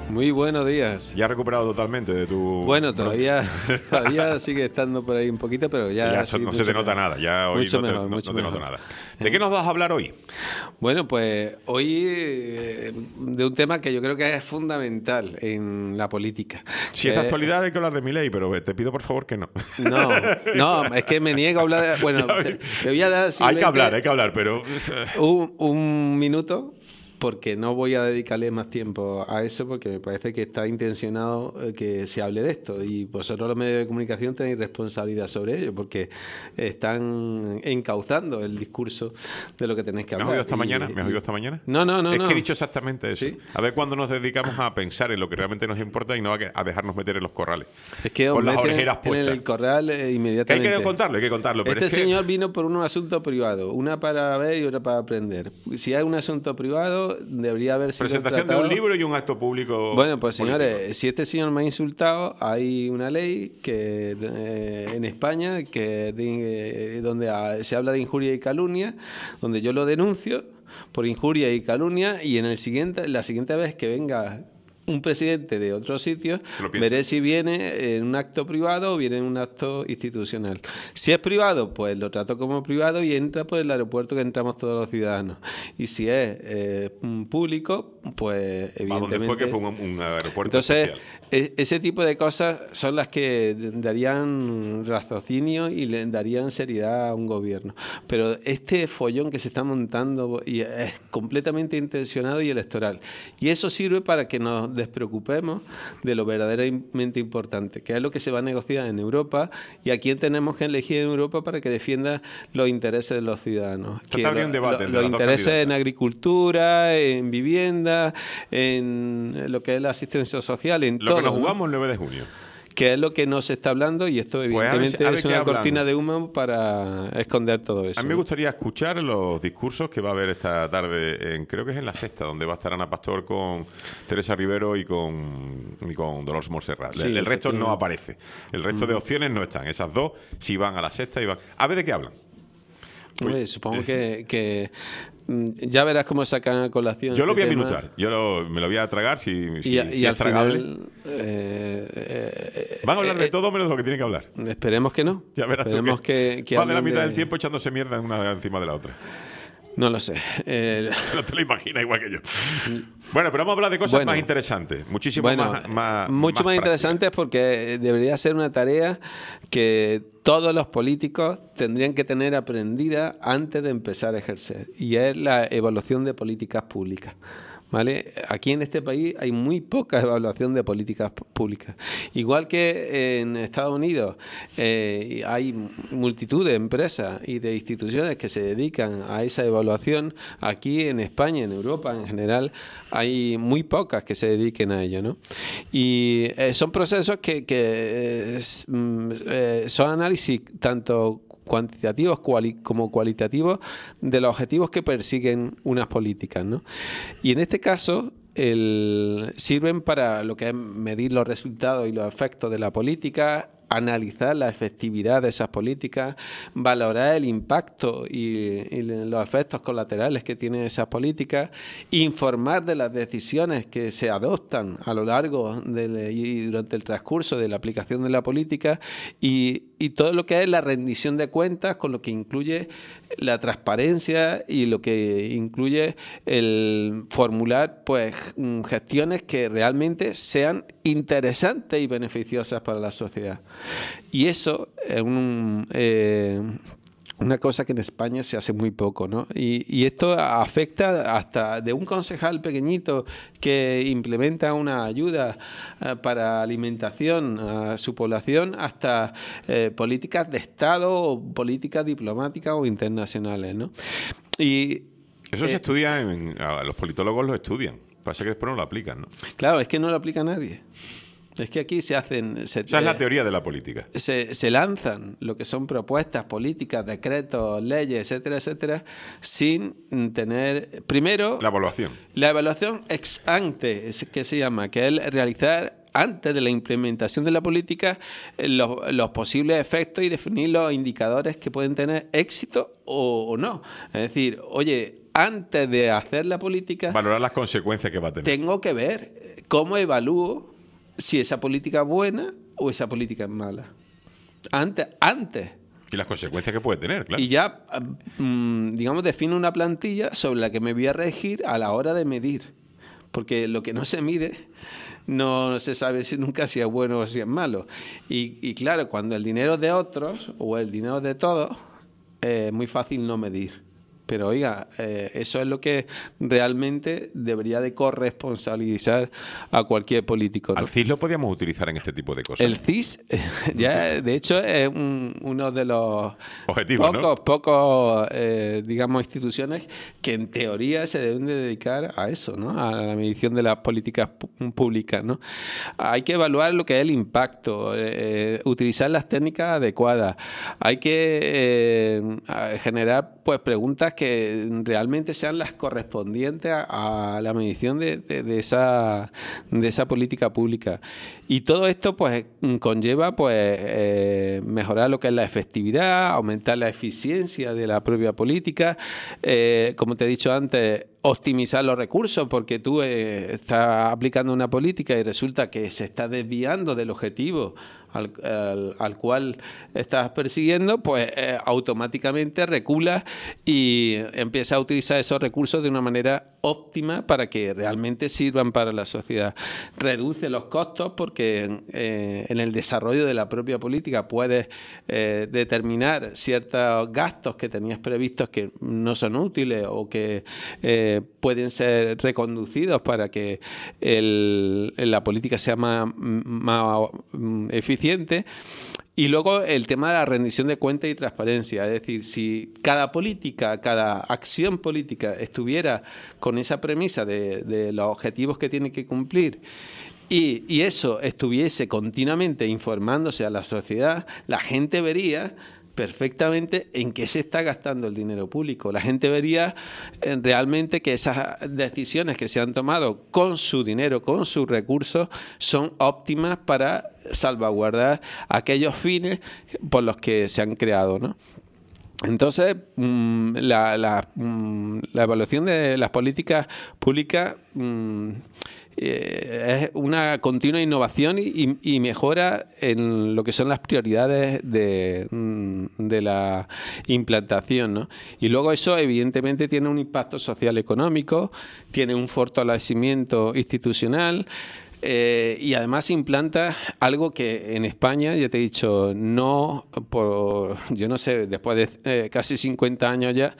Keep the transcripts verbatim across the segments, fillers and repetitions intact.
Muy buenos días. ¿Ya has recuperado totalmente de tu...? Bueno, todavía todavía sigue estando por ahí un poquito, pero ya... ya sí, no se te nota mejor. nada, ya hoy mucho no te, mejor, no, mucho no te mejor. noto nada. ¿De qué nos vas a hablar hoy? Bueno, pues hoy eh, de un tema que yo creo que es fundamental en la política. Si es de actualidad hay que hablar de Milei, pero te pido por favor que no. No, no, es que me niego a hablar de... Bueno, te, te voy a dar... Hay que hablar, hay que hablar, pero... Un, un minuto... porque no voy a dedicarle más tiempo a eso, porque me parece que está intencionado que se hable de esto, y vosotros los medios de comunicación tenéis responsabilidad sobre ello, porque están encauzando el discurso de lo que tenéis que hablar. ¿Me has oído esta y, mañana? ¿Me has y... oído esta mañana? No, no, no. Es no. que he dicho exactamente eso. ¿Sí? A ver cuándo nos dedicamos a pensar en lo que realmente nos importa y no a dejarnos meter en los corrales. Es que con os las meten orejeras puestas. En el corral eh, inmediatamente. Que hay que contarlo, hay que contarlo. Pero este es que... señor vino por un asunto privado, una para ver y otra para aprender. Si hay un asunto privado, debería haber sido presentación tratado... de un libro y un acto público. Bueno, pues político. Señores, si este señor me ha insultado, hay una ley que eh, en España que de, eh, donde a, se habla de injuria y calumnia, donde yo lo denuncio por injuria y calumnia, y en el siguiente, la siguiente vez que venga un presidente de otro sitio, veré si viene en un acto privado o viene en un acto institucional. Si es privado, pues lo trato como privado y entra por el aeropuerto que entramos todos los ciudadanos. Y si es eh, público, pues evidentemente... ¿A dónde fue que fue un, un aeropuerto Entonces, especial? Ese tipo de cosas son las que darían raciocinio y le darían seriedad a un gobierno. Pero este follón que se está montando y es completamente intencionado y electoral. Y eso sirve para que nos despreocupemos de lo verdaderamente importante, que es lo que se va a negociar en Europa y a quién tenemos que elegir en Europa para que defienda los intereses de los ciudadanos. Que lo, un debate lo, los intereses en agricultura, en vivienda, en lo que es la asistencia social, en lo todo. Que nos jugamos ¿no? el nueve de junio. Que es lo que no se está hablando, y esto evidentemente pues a ver, a ver es una cortina hablando. de humo para esconder todo eso. A mí me gustaría escuchar los discursos que va a haber esta tarde, en, creo que es en La Sexta, donde va a estar Ana Pastor con Teresa Rivero y con, y con Dolores Montserrat. Sí, el, el resto no aparece. El resto mm. de opciones no están. Esas dos sí van a La Sexta y van... A ver de qué hablan. Pues, supongo que... que ya verás cómo sacan a colación. Yo lo voy a tema. minutar, yo lo, me lo voy a tragar si, si, y, si y es al tragable. Final, eh, eh, Van a hablar eh, de todo menos de lo que tienen que hablar. Esperemos que no. Ya verás esperemos tú que, que, que van de la mitad de... del tiempo echándose mierda una encima de la otra. No lo sé. Eh... No te lo imaginas igual que yo. Bueno, pero vamos a hablar de cosas bueno, más interesantes. Muchísimo bueno, más, más. Mucho más, más interesantes porque debería ser una tarea que todos los políticos tendrían que tener aprendida antes de empezar a ejercer. Y es la evaluación de políticas públicas. ¿Vale? Aquí en este país hay muy poca evaluación de políticas públicas. Igual que en Estados Unidos eh, hay multitud de empresas y de instituciones que se dedican a esa evaluación, aquí en España, en Europa en general, hay muy pocas que se dediquen a ello, ¿no? Y eh, son procesos que, que eh, son análisis tanto cuantitativos cuali como cualitativos de los objetivos que persiguen unas políticas, ¿no? Y en este caso el, sirven para lo que es medir los resultados y los efectos de la política, analizar la efectividad de esas políticas, valorar el impacto y, y los efectos colaterales que tienen esas políticas, informar de las decisiones que se adoptan a lo largo de, y durante el transcurso de la aplicación de la política y, y todo lo que es la rendición de cuentas, con lo que incluye la transparencia y lo que incluye el formular pues gestiones que realmente sean interesantes y beneficiosas para la sociedad. Y eso es un, eh, una cosa que en España se hace muy poco, ¿no? Y, y esto afecta hasta de un concejal pequeñito que implementa una ayuda eh, para alimentación a su población hasta eh, políticas de Estado o políticas diplomáticas o internacionales, ¿no? Y eso eh, se estudia, en, los politólogos lo estudian. Pasa que después no lo aplican, ¿no? Claro, es que no lo aplica nadie. Es que aquí se hacen... Se, Esa es la teoría de la política. Se, se lanzan lo que son propuestas políticas, decretos, leyes, etcétera, etcétera, sin tener... Primero... La evaluación. La evaluación ex ante, que se llama, que es realizar antes de la implementación de la política los, los posibles efectos y definir los indicadores que pueden tener éxito o, o no. Es decir, oye... antes de hacer la política, valorar las consecuencias que va a tener. Tengo que ver cómo evalúo si esa política es buena o esa política es mala. Antes, antes. Y las consecuencias que puede tener, claro. Y ya, digamos, defino una plantilla sobre la que me voy a regir a la hora de medir. Porque lo que no se mide no se sabe si nunca si es bueno o si es malo. Y, y claro, cuando el dinero es de otros o el dinero es de todos, es muy fácil no medir. Pero oiga, eh, eso es lo que realmente debería de corresponsabilizar a cualquier político, ¿no? ¿Al C I S lo podíamos utilizar en este tipo de cosas? El C I S, ya de hecho, es un, uno de los objetivos, pocos, ¿no? pocos eh, digamos, instituciones que en teoría se deben de dedicar a eso, ¿no? A la medición de las políticas públicas, ¿no? Hay que evaluar lo que es el impacto, eh, utilizar las técnicas adecuadas. Hay que eh, generar, pues, preguntas que realmente sean las correspondientes a, a la medición de, de, de, esa, de esa política pública. Y todo esto pues conlleva pues eh, mejorar lo que es la efectividad, aumentar la eficiencia de la propia política, eh, como te he dicho antes, optimizar los recursos, porque tú eh, estás aplicando una política y resulta que se está desviando del objetivo al, al, al cual estás persiguiendo, pues eh, automáticamente reculas y empiezas a utilizar esos recursos de una manera óptima para que realmente sirvan para la sociedad. Reduce los costos porque eh, en el desarrollo de la propia política puedes eh, determinar ciertos gastos que tenías previstos que no son útiles o que eh, pueden ser reconducidos para que el, la política sea más, más eficiente. Y luego el tema de la rendición de cuentas y transparencia, es decir, si cada política, cada acción política estuviera con esa premisa de, de los objetivos que tiene que cumplir y, y eso estuviese continuamente informándose a la sociedad, la gente vería perfectamente en qué se está gastando el dinero público. La gente vería eh, realmente que esas decisiones que se han tomado con su dinero, con sus recursos, son óptimas para salvaguardar aquellos fines por los que se han creado, ¿no? Entonces, mmm, la, la, mmm, la evaluación de las políticas públicas mmm, eh, es una continua innovación y, y mejora en lo que son las prioridades de, de la implantación, ¿no? Y luego eso evidentemente tiene un impacto social económico, tiene un fortalecimiento institucional. Eh, y además implanta algo que en España, ya te he dicho, no por, yo no sé, después de eh, casi cincuenta años ya,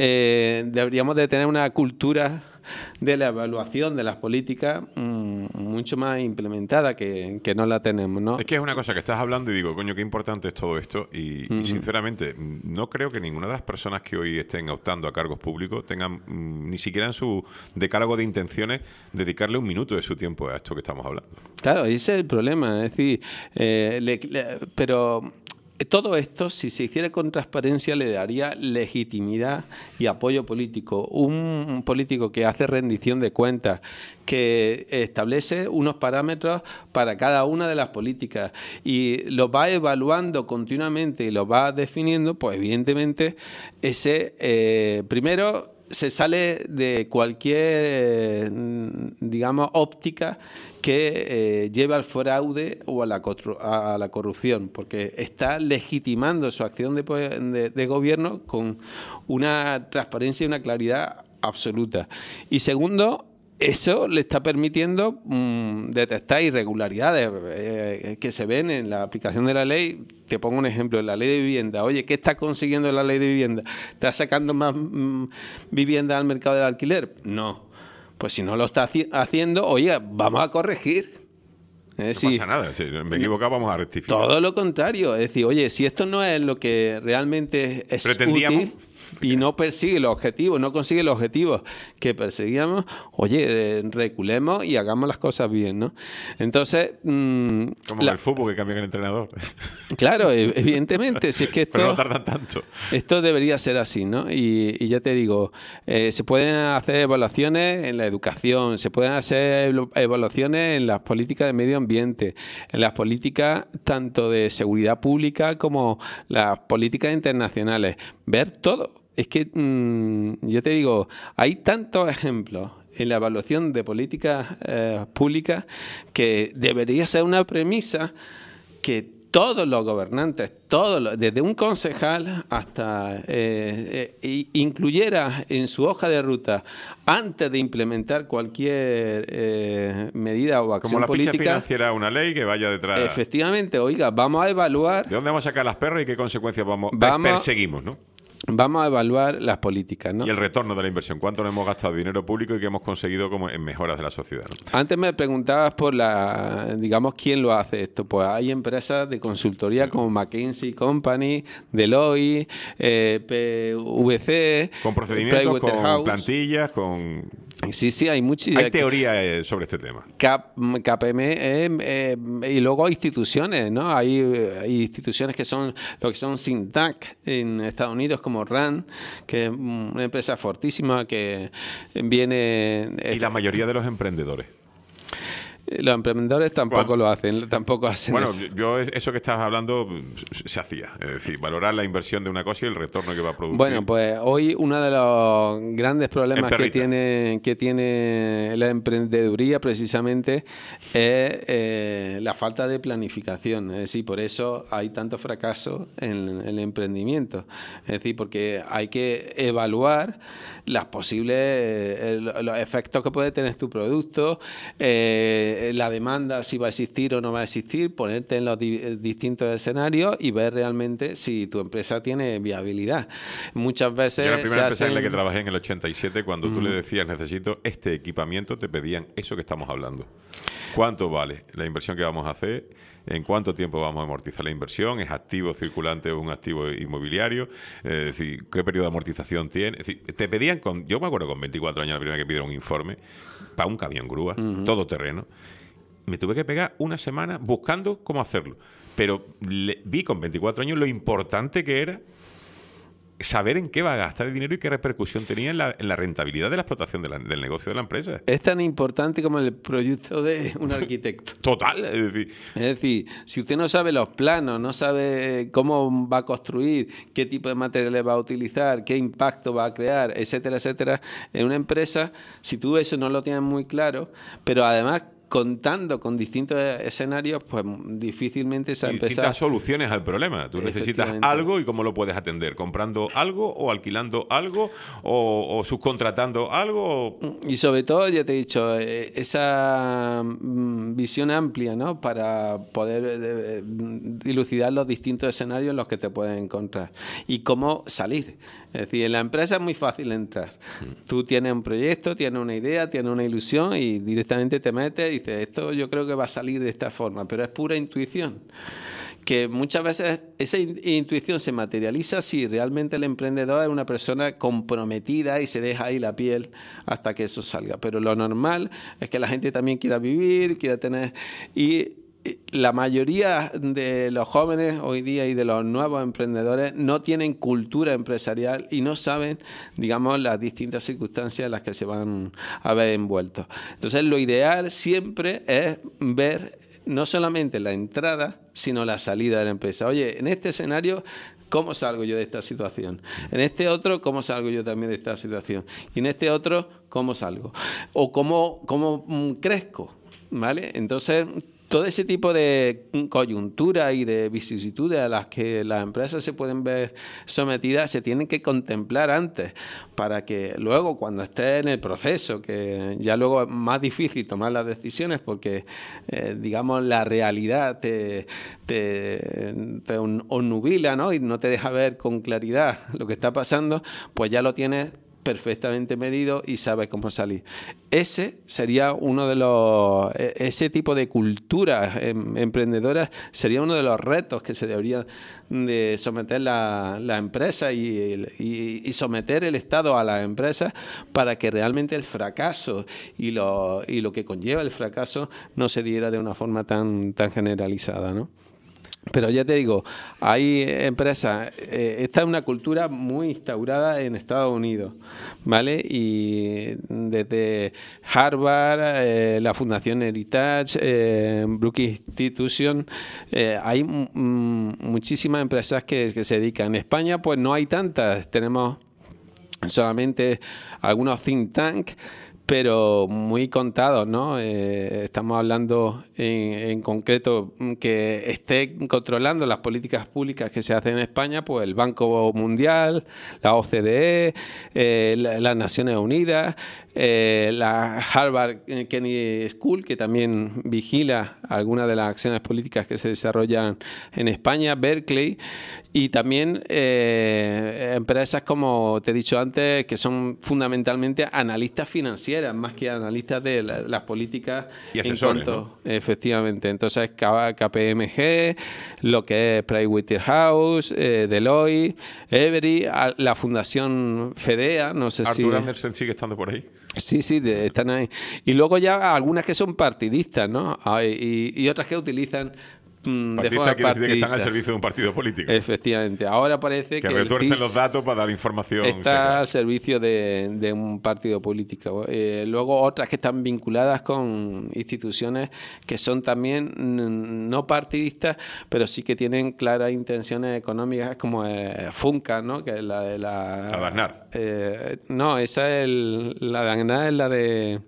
eh, deberíamos de tener una cultura de la evaluación de las políticas mmm, mucho más implementada que, que no la tenemos, ¿no? Es que es una cosa que estás hablando y digo, coño, qué importante es todo esto y, uh-huh. y sinceramente no creo que ninguna de las personas que hoy estén optando a cargos públicos tengan mmm, ni siquiera en su decálogo de intenciones dedicarle un minuto de su tiempo a esto que estamos hablando. Claro, ese es el problema, es decir, eh, le, le, pero... todo esto, si se hiciera con transparencia, le daría legitimidad y apoyo político. Un político que hace rendición de cuentas, que establece unos parámetros para cada una de las políticas y los va evaluando continuamente y los va definiendo, pues evidentemente ese, eh, primero, se sale de cualquier, digamos, óptica que eh, lleva al fraude o a la, a la corrupción, porque está legitimando su acción de, de, de gobierno con una transparencia y una claridad absoluta. Y segundo, eso le está permitiendo mmm, detectar irregularidades eh, que se ven en la aplicación de la ley. Te pongo un ejemplo, en la ley de vivienda. Oye, ¿qué está consiguiendo la ley de vivienda? ¿Está sacando más mmm, vivienda al mercado del alquiler? No. Pues si no lo está haci- haciendo, oye, vamos a corregir. Es no decir, pasa nada, si me equivoco vamos a rectificar. Todo lo contrario, es decir, oye, si esto no es lo que realmente es útil y no persigue los objetivos, no consigue los objetivos que perseguíamos, oye, reculemos y hagamos las cosas bien, ¿no? Entonces... Mmm, Como la, el fútbol que cambian el entrenador. Claro, evidentemente, si es que esto... Pero no tardan tanto. Esto debería ser así, ¿no? Y, y ya te digo, eh, se pueden hacer evaluaciones en la educación, se pueden hacer evaluaciones en las políticas de medio ambiente, en las políticas tanto de seguridad pública como las políticas internacionales. Ver todo. es que, mmm, yo te digo, hay tantos ejemplos en la evaluación de políticas eh, públicas que debería ser una premisa que todos los gobernantes, todos los, desde un concejal hasta eh, eh, incluyera en su hoja de ruta, antes de implementar cualquier eh, medida o acción política. Como la política, ficha financiera, una ley que vaya detrás. Efectivamente, oiga, vamos a evaluar. ¿De dónde vamos a sacar las perras y qué consecuencias vamos, vamos perseguimos, ¿no? Vamos a evaluar las políticas, ¿no? Y el retorno de la inversión. ¿Cuánto nos hemos gastado dinero público y qué hemos conseguido como en mejoras de la sociedad, ¿no? Antes me preguntabas por la, digamos, quién lo hace esto. Pues hay empresas de consultoría como McKinsey Company, Deloitte, eh, P V C, con procedimientos, con plantillas, con... Sí, sí, hay muchísimas. Hay teoría sobre este tema. K P M eh, eh, y luego instituciones, ¿no? Hay, hay instituciones que son lo que son think tank en Estados Unidos, como RAND, que es una empresa fortísima que viene... Y la mayoría de los emprendedores. Los emprendedores tampoco bueno, lo hacen, tampoco hacen bueno, eso. Bueno, yo eso que estabas hablando se hacía, es decir, valorar la inversión de una cosa y el retorno que va a producir. Bueno, pues hoy uno de los grandes problemas que tiene, que tiene la emprendeduría precisamente es eh, la falta de planificación. Es decir, por eso hay tanto fracaso en, en el emprendimiento. Es decir, porque hay que evaluar las posibles, eh, los efectos que puede tener tu producto, eh, la demanda, si va a existir o no va a existir, ponerte en los di distintos escenarios y ver realmente si tu empresa tiene viabilidad. Muchas veces... Yo la primera se empresa hacen... en la que trabajé en el ochenta y siete, cuando mm. tú le decías necesito este equipamiento, te pedían eso que estamos hablando. ¿Cuánto vale la inversión que vamos a hacer? ¿En cuánto tiempo vamos a amortizar la inversión? ¿Es activo circulante o un activo inmobiliario? Es decir, ¿qué periodo de amortización tiene? Es decir, te pedían, con, yo me acuerdo con veinticuatro años la primera que pidieron un informe para un camión grúa, uh-huh. todo terreno. Me tuve que pegar una semana buscando cómo hacerlo. Pero le, vi con veinticuatro años lo importante que era saber en qué va a gastar el dinero y qué repercusión tenía en la, en la rentabilidad de la explotación de la, del negocio de la empresa. Es tan importante como el proyecto de un arquitecto. Total, es decir... Es decir, si usted no sabe los planos, no sabe cómo va a construir, qué tipo de materiales va a utilizar, qué impacto va a crear, etcétera, etcétera, en una empresa, si tú eso no lo tienes muy claro, pero además... contando con distintos escenarios, pues difícilmente esa empresa... Distintas soluciones al problema. Tú necesitas algo y cómo lo puedes atender. ¿Comprando algo o alquilando algo o, o subcontratando algo? Y sobre todo, ya te he dicho, esa visión amplia, ¿no? Para poder dilucidar los distintos escenarios en los que te puedes encontrar. Y cómo salir. Es decir, en la empresa es muy fácil entrar. Mm. Tú tienes un proyecto, tienes una idea, tienes una ilusión y directamente te metes y dices, esto yo creo que va a salir de esta forma, pero es pura intuición. Que muchas veces esa in intuición se materializa si realmente el emprendedor es una persona comprometida y se deja ahí la piel hasta que eso salga. Pero lo normal es que la gente también quiera vivir, quiera tener... y la mayoría de los jóvenes hoy día y de los nuevos emprendedores no tienen cultura empresarial y no saben, digamos, las distintas circunstancias en las que se van a ver envueltos. Entonces, lo ideal siempre es ver no solamente la entrada, sino la salida de la empresa. Oye, en este escenario, ¿cómo salgo yo de esta situación? En este otro, ¿cómo salgo yo también de esta situación? Y en este otro, ¿cómo salgo? O cómo, cómo crezco, ¿vale? Entonces... todo ese tipo de coyuntura y de vicisitudes a las que las empresas se pueden ver sometidas se tienen que contemplar antes para que luego cuando estés en el proceso, que ya luego es más difícil tomar las decisiones porque, eh, digamos, la realidad te, te, te obnubila, ¿no? Y no te deja ver con claridad lo que está pasando, pues ya lo tienes perfectamente medido y sabes cómo salir. Ese sería uno de los... Ese tipo de cultura em, emprendedora sería uno de los retos que se debería de someter la, la empresa y, y, y someter el Estado a las empresas para que realmente el fracaso y lo, y lo que conlleva el fracaso no se diera de una forma tan, tan generalizada, ¿no? Pero ya te digo, hay empresas, eh, esta es una cultura muy instaurada en Estados Unidos, ¿vale? Y desde Harvard, eh, la Fundación Heritage, eh, Brookings Institution, eh, hay muchísimas empresas que, que se dedican. En España, pues no hay tantas, tenemos solamente algunos think tanks, pero muy contados, ¿no? Eh, estamos hablando en, en concreto que esté controlando las políticas públicas que se hacen en España, pues el Banco Mundial, la O C D E, eh, la, las Naciones Unidas, eh, la Harvard Kennedy School, que también vigila algunas de las acciones políticas que se desarrollan en España, Berkeley, y también eh, empresas, como te he dicho antes, que son fundamentalmente analistas financieras, más que analistas de la, las políticas. Y asesores, en cuanto, ¿no? Efectivamente. Entonces, K P M G, lo que es Pricewaterhouse, eh, Deloitte, Every, la Fundación Fedea, no sé Arthur si... Arthur Andersen sigue estando por ahí. Sí, sí, de, están ahí. Y luego ya algunas que son partidistas, ¿no? Y, y otras que utilizan... De forma quiere decir que están al servicio de un partido político. Efectivamente. Ahora parece que, que retuercen los datos para dar información. Está seca. Al servicio de, de un partido político. Eh, luego otras que están vinculadas con instituciones que son también no partidistas, pero sí que tienen claras intenciones económicas, como eh, Funca, ¿no? Que es la de la... La de Aznar. Eh, no, esa es el, la de Aznar, es la de...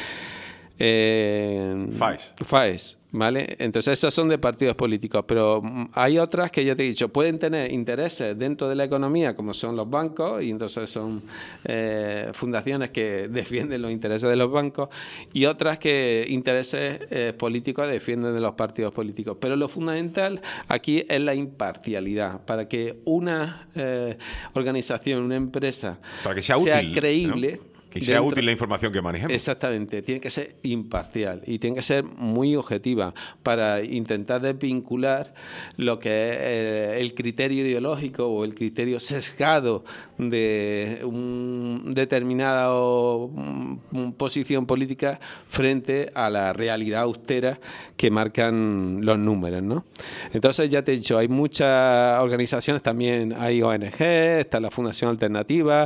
Eh, FAES. FAES, ¿vale? Entonces esas son de partidos políticos, pero hay otras que ya te he dicho, pueden tener intereses dentro de la economía, como son los bancos, y entonces son eh, fundaciones que defienden los intereses de los bancos, y otras que intereses eh, políticos defienden de los partidos políticos. Pero lo fundamental aquí es la imparcialidad, para que una eh, organización, una empresa, para que sea, sea útil, creíble, ¿no? Que sea dentro, útil la información que manejemos. Exactamente, tiene que ser imparcial y tiene que ser muy objetiva para intentar desvincular lo que es eh, el criterio ideológico o el criterio sesgado de una determinada o, um, posición política frente a la realidad austera que marcan los números, ¿no? Entonces, ya te he dicho, hay muchas organizaciones, también hay O N G, está la Fundación Alternativa,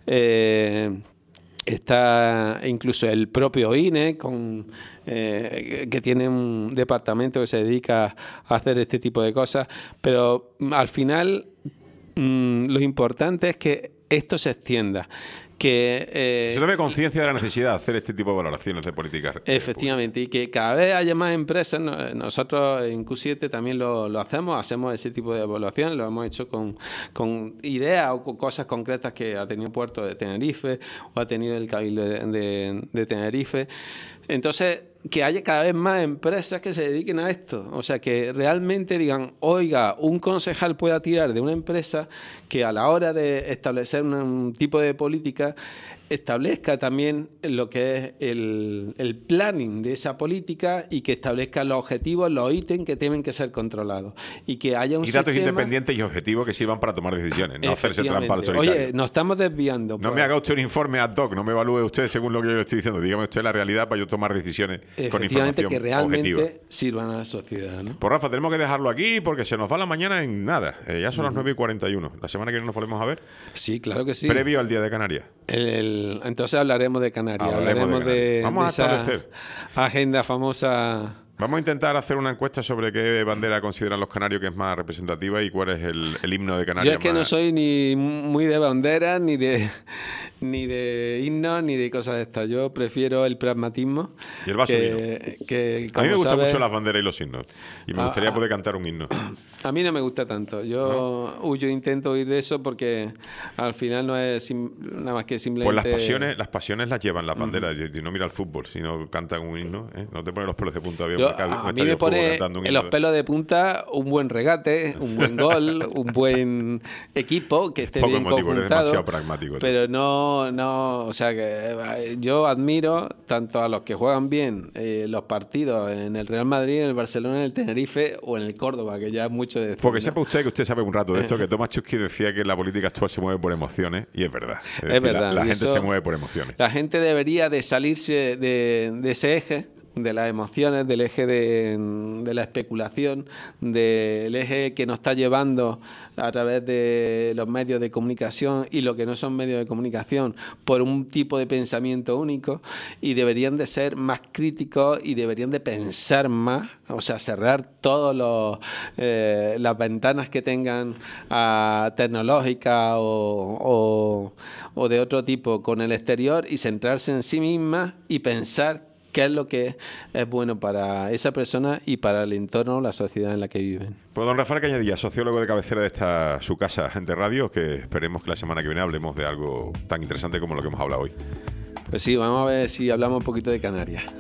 eh, está incluso el propio I N E, con, eh, que tiene un departamento que se dedica a hacer este tipo de cosas, pero al final mmm, lo importante es que esto se extienda. Que, eh, se tome conciencia de la necesidad de hacer este tipo de valoraciones de políticas. Efectivamente, y que cada vez haya más empresas. Nosotros en Q siete también lo, lo hacemos, hacemos ese tipo de evaluaciones, lo hemos hecho con, con ideas o con cosas concretas que ha tenido Puerto de Tenerife o ha tenido el Cabildo de, de, de Tenerife. Entonces, que haya cada vez más empresas que se dediquen a esto. O sea, que realmente digan, oiga, un concejal pueda tirar de una empresa que a la hora de establecer un, un tipo de política establezca también lo que es el, el planning de esa política y que establezca los objetivos, los ítems que tienen que ser controlados. Y que haya un y datos sistema... independientes y objetivos que sirvan para tomar decisiones, no hacerse trampa al solitario. Oye, nos estamos desviando. No pues. me haga usted un informe ad hoc, no me evalúe usted según lo que yo le estoy diciendo. Dígame usted la realidad para yo tomar decisiones con información que realmente objetiva. Sirvan a la sociedad, ¿no? Pues Rafa, tenemos que dejarlo aquí porque se nos va la mañana en nada. Eh, ya son uh-huh. las nueve y cuarenta y uno. La semana que viene nos volvemos a ver. Sí, claro que sí. Previo al Día de Canarias. El, el, entonces hablaremos de Canarias. Hablaremos, hablaremos de, Canarias. de, Vamos de a esa establecer agenda famosa. Vamos a intentar hacer una encuesta sobre qué bandera consideran los canarios que es más representativa y cuál es el, el himno de Canarias. Yo es que más... no soy ni muy de banderas, ni de ni de himnos, ni de cosas de estas. Yo prefiero el pragmatismo. Y el vaso que, que, a mí me gustan sabes, mucho las banderas y los himnos. Y me gustaría a, poder cantar un himno. A mí no me gusta tanto. Yo ¿No? huyo, intento huir de eso porque al final no es sim, nada más que simplemente... Pues las pasiones las pasiones las llevan las banderas. Uh-huh. No mira el fútbol, si no cantan un himno. ¿eh? No te pones los pelos de punta. Yo, a, a mí me pone en los pelos de punta un buen regate, un buen gol, un buen equipo que esté Poco bien emotivo, conjuntado. Eres demasiado pragmático. Pero no, no, o sea que yo admiro tanto a los que juegan bien eh, los partidos en el Real Madrid, en el Barcelona, en el Tenerife o en el Córdoba, que ya es mucho de decir, Porque ¿no? sepa usted que usted sabe un rato de esto, que Thomas Chusky decía que la política actual se mueve por emociones, y es verdad. Es, es decir, verdad. La, la gente eso, se mueve por emociones. La gente debería de salirse de, de ese eje de las emociones, del eje de, de la especulación, del eje que nos está llevando a través de los medios de comunicación y lo que no son medios de comunicación por un tipo de pensamiento único, y deberían de ser más críticos y deberían de pensar más, o sea, cerrar todas eh, las ventanas que tengan uh, tecnológicas o, o, o de otro tipo con el exterior y centrarse en sí mismas y pensar qué es lo que es bueno para esa persona y para el entorno, la sociedad en la que viven. Pues don Rafael Cañadilla, sociólogo de cabecera de esta su casa, Gente Radio, que esperemos que la semana que viene hablemos de algo tan interesante como lo que hemos hablado hoy. Pues sí, vamos a ver si hablamos un poquito de Canarias.